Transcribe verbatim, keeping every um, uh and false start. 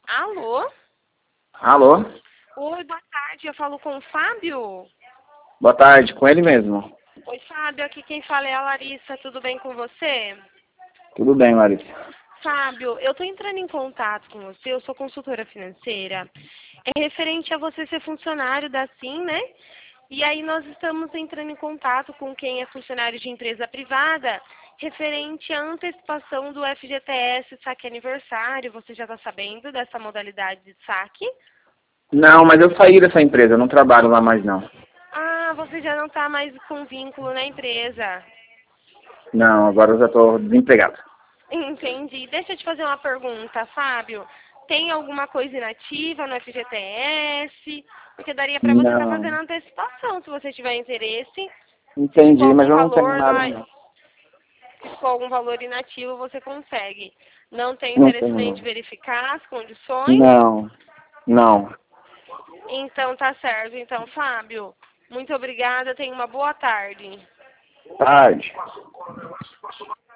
Alô? Alô? Oi, boa tarde. Eu falo com o Fábio? Boa tarde, com ele mesmo. Oi, Fábio. Aqui quem fala é a Larissa. Tudo bem com você? Tudo bem, Larissa. Fábio, eu estou entrando em contato com você. Eu sou consultora financeira. É referente a você ser funcionário da SIM, né? E aí nós estamos entrando em contato com quem é funcionário de empresa privada, referente à antecipação do F G T S saque aniversário. Você já está sabendo dessa modalidade de saque? Não, mas eu saí dessa empresa, eu não trabalho lá mais não. Ah, você já não está mais com vínculo na empresa. Não, agora eu já estou desempregado. Entendi. Deixa eu te fazer uma pergunta, Fábio. Tem alguma coisa inativa no F G T S? Porque daria para você estar fazendo Não, antecipação, se você tiver interesse. Se ficou entendi, mas algum eu não tenho valor nada lá, não. se ficou algum valor inativo, você consegue. Não tem Não interesse tenho nem de não. verificar as condições? Não, não. Então tá certo. Então, Fábio, muito obrigada. Tenha uma boa tarde. Tarde.